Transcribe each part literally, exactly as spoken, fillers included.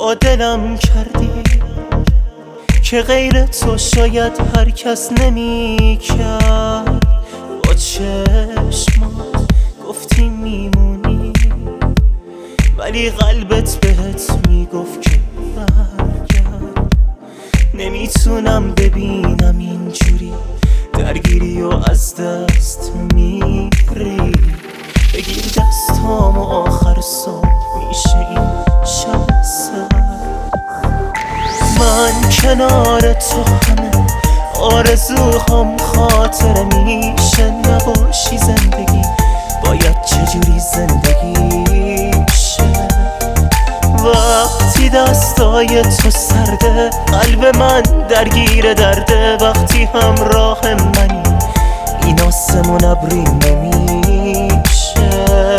با دلم کردی که غیر تو شاید هر کس نمی کرد. با چشمات گفتی میمونی ولی قلبت بهت میگفت که برگرد. نمیتونم ببینم اینجوری درگیری و از دست میری. بگیر دستامو آخر صبح میشه این شب سر. من کنار تو همه آرزوهام خاطره میشه. نباشی زندگی باید چجوری زندگی شه. وقتی دستای تو سرده قلب من درگیر درده. وقتی همراه منی این آسمون ابری نمیشه.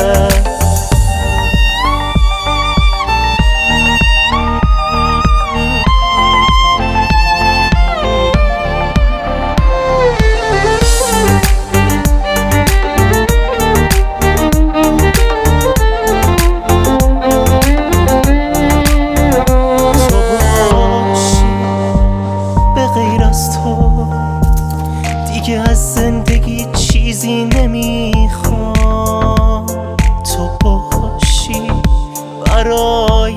دیگه از زندگی چیزی نمیخوام. تو باشی برای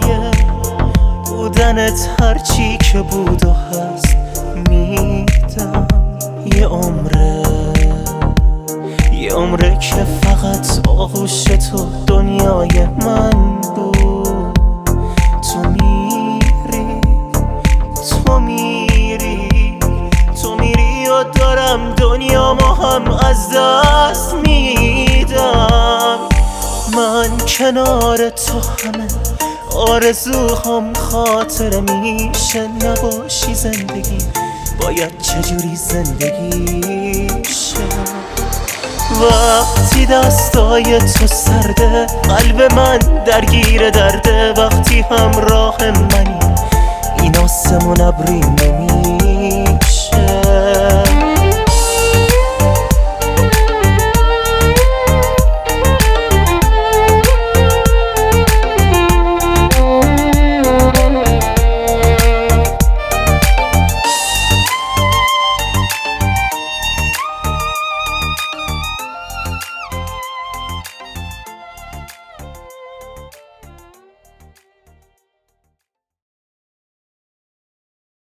بودنت هرچی که بود و هست میدم. یه عمره یه عمره که فقط آغوش تو دنیای من بود. تو میری تو میری تو میری و دارم دنیا ما هم از دست میدم. من کنار تو همه آرزوهام خاطره میشه. نباشی زندگی باید چجوری زندگی شه. وقتی دستای تو سرده قلب من درگیر درده. وقتی همراه منی این آسمون ابری نمی